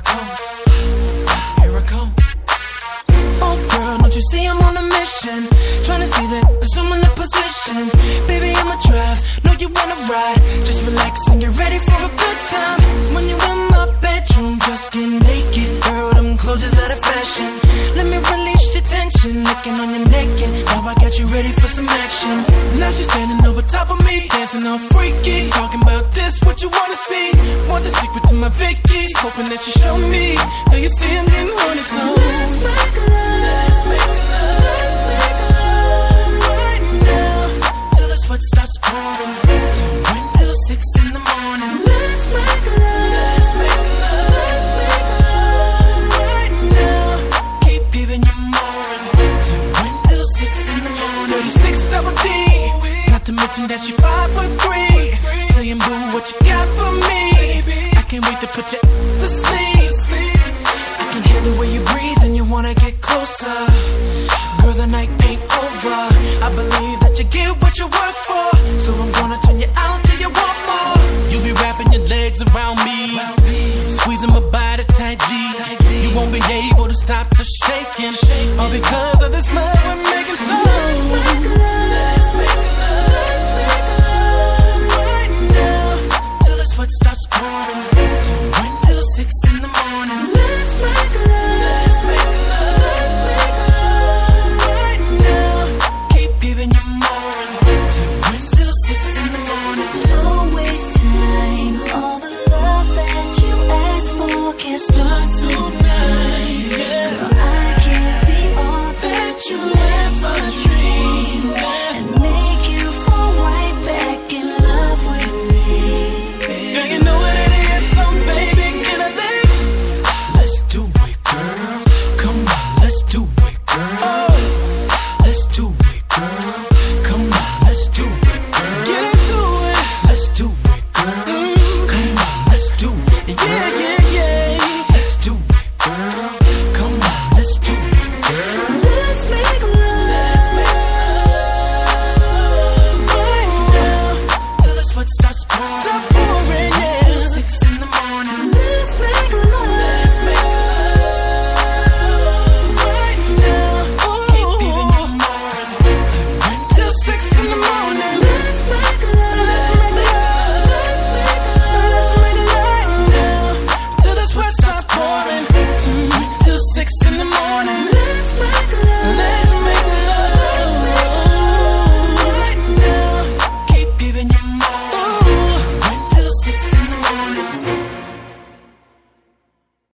come. Here I come. Oh girl, don't you see I'm on a mission? Tryna see that I'm in a position. Baby, I'ma drive, know you wanna ride. Just relax and get ready for a good time. When you in my bedroom, just get naked. Girl, them clothes is out of fashion. Let me release your tension, licking on your neck, and now I got you ready for some action. Now she's standing over top of me, dancing all freaky. Talking about this, what you wanna see? Want the secret to my Vicky? Hoping that you show me. Now you see I'm getting horny, so let's make love. Let's make love. Let's make love right now, till the sweat starts pouring. Till 6 in the morning. Let's make love. Let's make love. Let's make love right now. Keep giving you more till 6 in the morning. 36 double D. Not to mention that she 5'3". Saying boo, what you got for me? I can't wait to put you to sleep. I can hear the way you breathe and you wanna get closer. Girl, the night ain't over. I believe that you get what you work for, so I'm gonna turn you out till you want more. You be wrapping your legs around me, squeezing my body tightly. You won't be able to stop the shaking, all because of this love we're making. So let's make love.